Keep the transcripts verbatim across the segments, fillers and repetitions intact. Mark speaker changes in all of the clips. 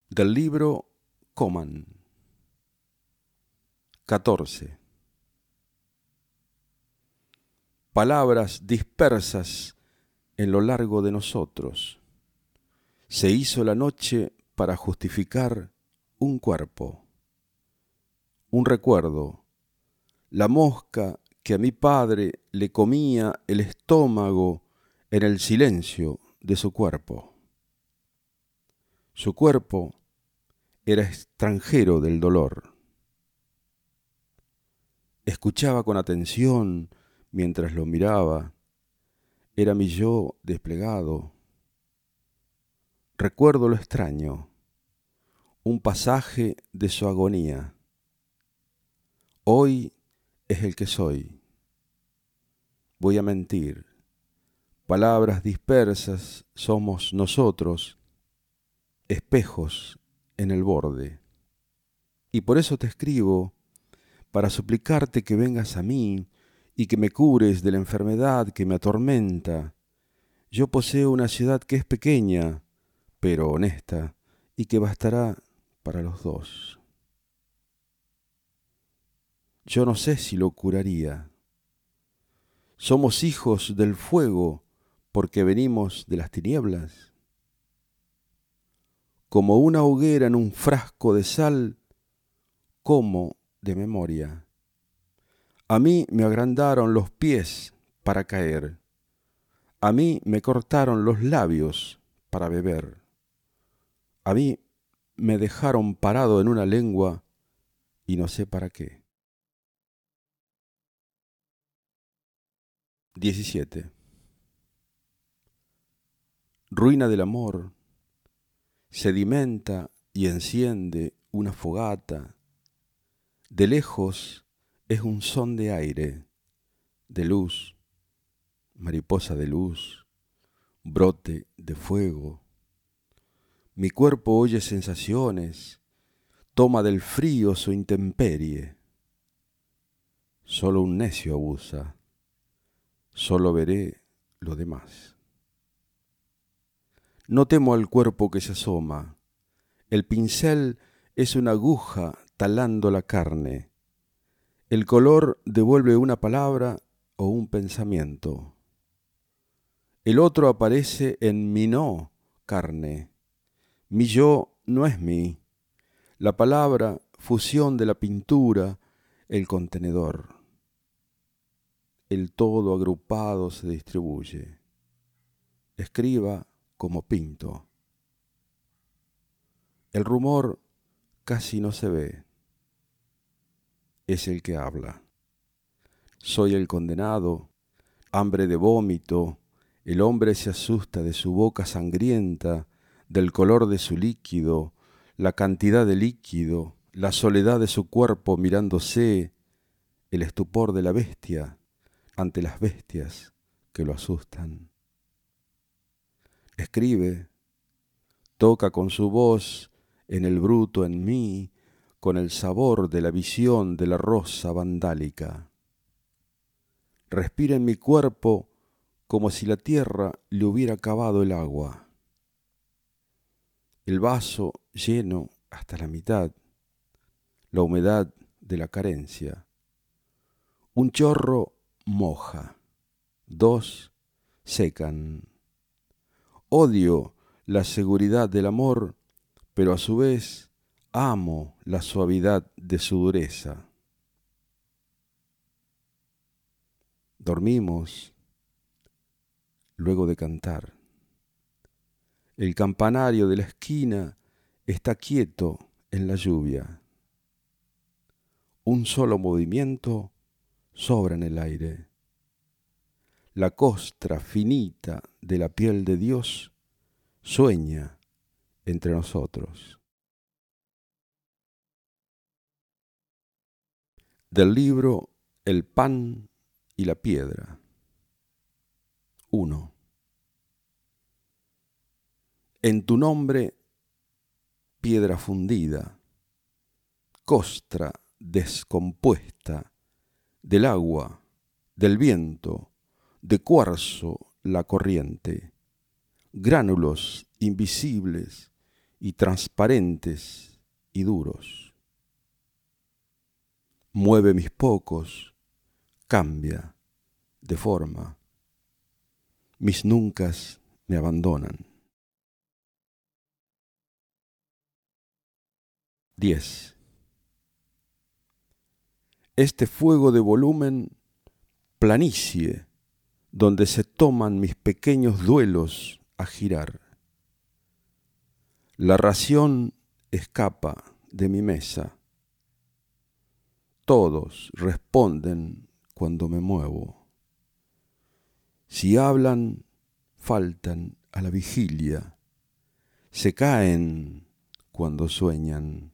Speaker 1: Del libro Coman. catorce. Palabras dispersas en lo largo de nosotros. Se hizo la noche para justificar un cuerpo, un recuerdo, la mosca que a mi padre le comía el estómago en el silencio de su cuerpo. Su cuerpo era extranjero del dolor. Escuchaba con atención mientras lo miraba. Era mi yo desplegado. Recuerdo lo extraño, un pasaje de su agonía. Hoy es el que soy. Voy a mentir. Palabras dispersas somos nosotros, espejos en el borde. Y por eso te escribo, para suplicarte que vengas a mí y que me cures de la enfermedad que me atormenta. Yo poseo una ciudad que es pequeña, pero honesta, y que bastará para los dos. Yo no sé si lo curaría. Somos hijos del fuego porque venimos de las tinieblas. Como una hoguera en un frasco de sal, como de memoria. A mí me agrandaron los pies para caer. A mí me cortaron los labios para beber. A mí me dejaron parado en una lengua y no sé para qué. diecisiete. Ruina del amor, sedimenta y enciende una fogata. De lejos es un son de aire, de luz, mariposa de luz, brote de fuego. Mi cuerpo oye sensaciones, toma del frío su intemperie. Solo un necio abusa, solo veré lo demás. No temo al cuerpo que se asoma, el pincel es una aguja talando la carne. El color devuelve una palabra o un pensamiento. El otro aparece en mi no carne. Mi yo no es mí. La palabra, fusión de la pintura, el contenedor. El todo agrupado se distribuye. Escriba como pinto. El rumor casi no se ve. Es el que habla. Soy el condenado, hambre de vómito. El hombre se asusta de su boca sangrienta, del color de su líquido, la cantidad de líquido, la soledad de su cuerpo mirándose, el estupor de la bestia ante las bestias que lo asustan. Escribe, toca con su voz en el bruto en mí, con el sabor de la visión de la rosa vandálica. Respira en mi cuerpo como si la tierra le hubiera cavado el agua. El vaso lleno hasta la mitad, la humedad de la carencia. Un chorro moja, dos secan. Odio la seguridad del amor, pero a su vez amo la suavidad de su dureza. Dormimos luego de cantar. El campanario de la esquina está quieto en la lluvia. Un solo movimiento sobra en el aire. La costra finita de la piel de Dios sueña entre nosotros. Del libro El pan y la piedra. uno. En tu nombre, piedra fundida, costra descompuesta, del agua, del viento, de cuarzo la corriente, gránulos invisibles y transparentes y duros. Mueve mis pocos, cambia, deforma. Mis nuncas me abandonan. diez. Este fuego de volumen planicie, donde se toman mis pequeños duelos a girar. La ración escapa de mi mesa. Todos responden cuando me muevo. Si hablan, faltan a la vigilia. Se caen cuando sueñan.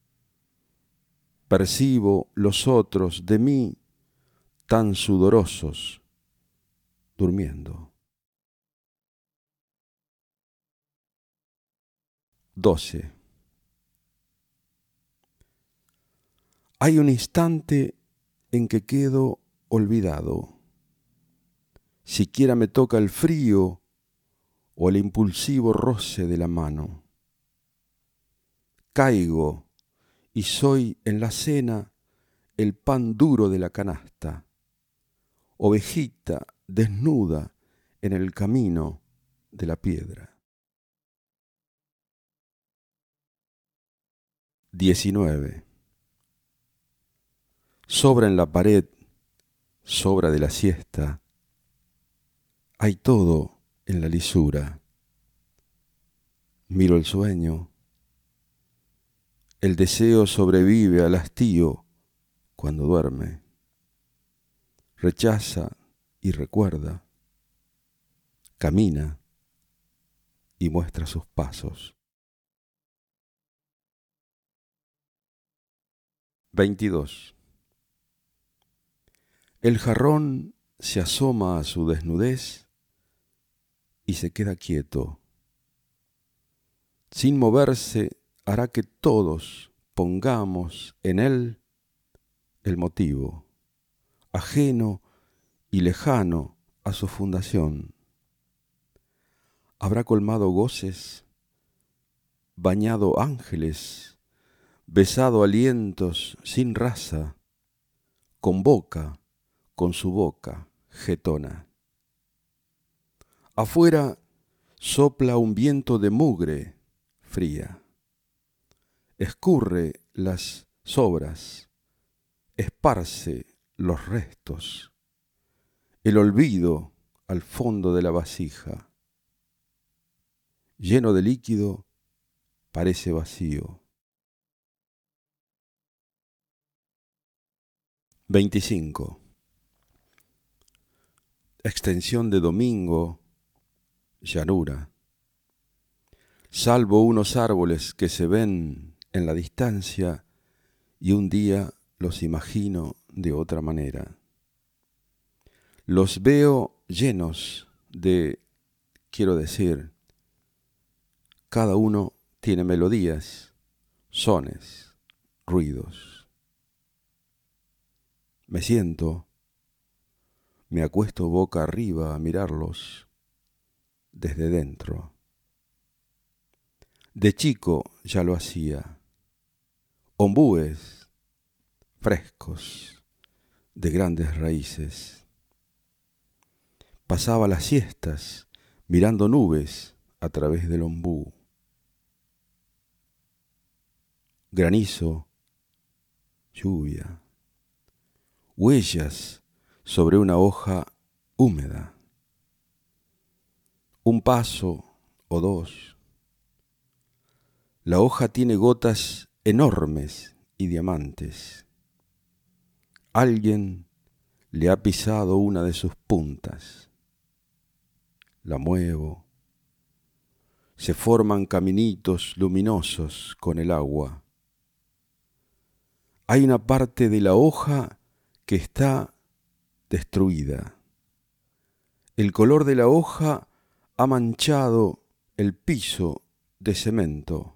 Speaker 1: Percibo los otros de mí tan sudorosos, durmiendo. doce. Hay un instante en que quedo olvidado. Siquiera me toca el frío o el impulsivo roce de la mano. Caigo y soy en la cena el pan duro de la canasta, ovejita desnuda en el camino de la piedra. diecinueve. Sobra en la pared, sobra de la siesta, hay todo en la lisura. Miro el sueño, el deseo sobrevive al hastío cuando duerme. Rechaza y recuerda, camina y muestra sus pasos. veintidós. El jarrón se asoma a su desnudez y se queda quieto. Sin moverse hará que todos pongamos en él el motivo, ajeno y lejano a su fundación. Habrá colmado goces, bañado ángeles, besado alientos sin raza, con boca, con su boca jetona. Afuera sopla un viento de mugre fría. Escurre las sobras, esparce los restos, el olvido al fondo de la vasija. Lleno de líquido, parece vacío. veinticinco. Extensión de domingo, llanura. Salvo unos árboles que se ven en la distancia y un día los imagino de otra manera. Los veo llenos de, quiero decir, cada uno tiene melodías, sones, ruidos. Me siento, me acuesto boca arriba a mirarlos desde dentro. De chico ya lo hacía. Ombúes frescos de grandes raíces. Pasaba las siestas mirando nubes a través del ombú. Granizo, lluvia, huellas sobre una hoja húmeda. Un paso o dos. La hoja tiene gotas enormes y diamantes. Alguien le ha pisado una de sus puntas. La muevo. Se forman caminitos luminosos con el agua. Hay una parte de la hoja que está destruida. El color de la hoja ha manchado el piso de cemento.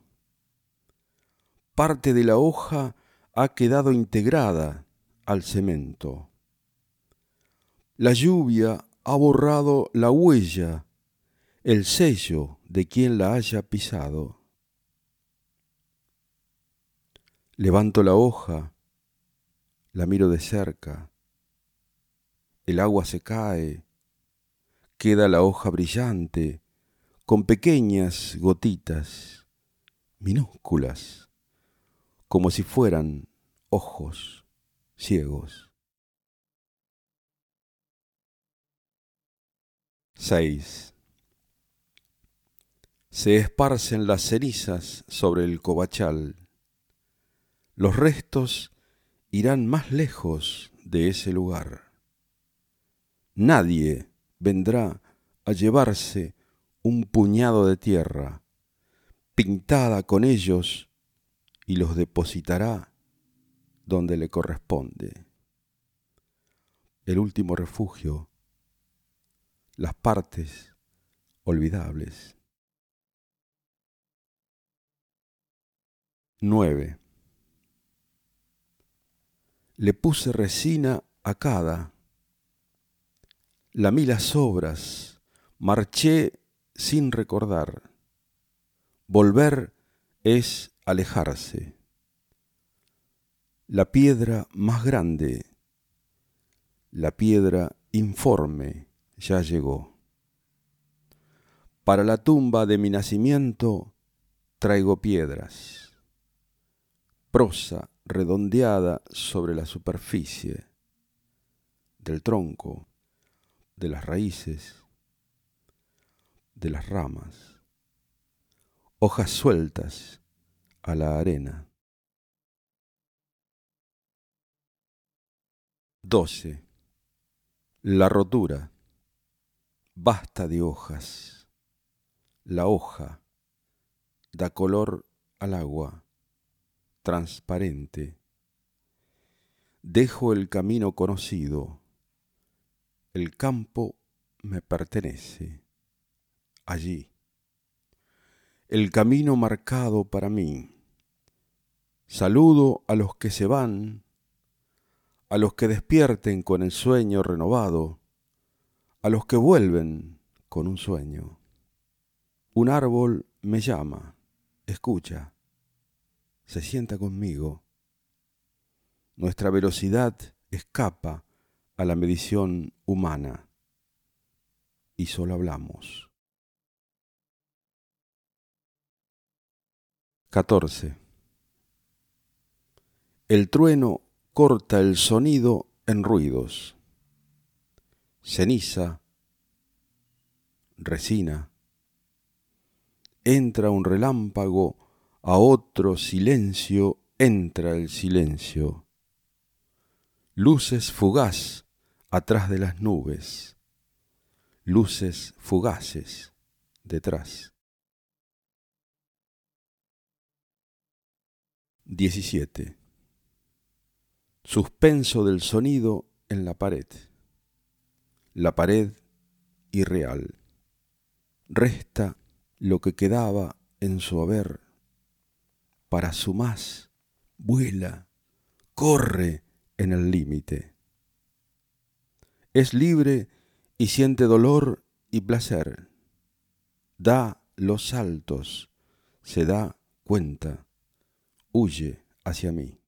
Speaker 1: Parte de la hoja ha quedado integrada al cemento. La lluvia ha borrado la huella, el sello de quien la haya pisado. Levanto la hoja, la miro de cerca, el agua se cae, queda la hoja brillante, con pequeñas gotitas, minúsculas, como si fueran ojos ciegos. seis. Se esparcen las cenizas sobre el covachal. Los restos irán más lejos de ese lugar. Nadie vendrá a llevarse un puñado de tierra pintada con ellos y los depositará donde le corresponde. El último refugio, las partes olvidables. nueve. Le puse resina a cada, lamí las obras, marché sin recordar. Volver es alejarse. La piedra más grande, la piedra informe, ya llegó. Para la tumba de mi nacimiento traigo piedras, prosa redondeada sobre la superficie del tronco, de las raíces, de las ramas, hojas sueltas a la arena. doce. La rotura. Basta de hojas. La hoja da color al agua, transparente. Dejo el camino conocido. El campo me pertenece. Allí. El camino marcado para mí. Saludo a los que se van, a los que despierten con el sueño renovado, a los que vuelven con un sueño. Un árbol me llama, escucha, se sienta conmigo. Nuestra velocidad escapa a la medición humana y solo hablamos. catorce. El trueno corta el sonido en ruidos. Ceniza, resina. Entra un relámpago, a otro silencio entra el silencio. Luces fugaz atrás de las nubes, luces fugaces detrás. diecisiete. Suspenso del sonido en la pared. La pared irreal. Resta lo que quedaba en su haber. Para su más, vuela, corre en el límite. Es libre y siente dolor y placer. Da los saltos, se da cuenta, huye hacia mí.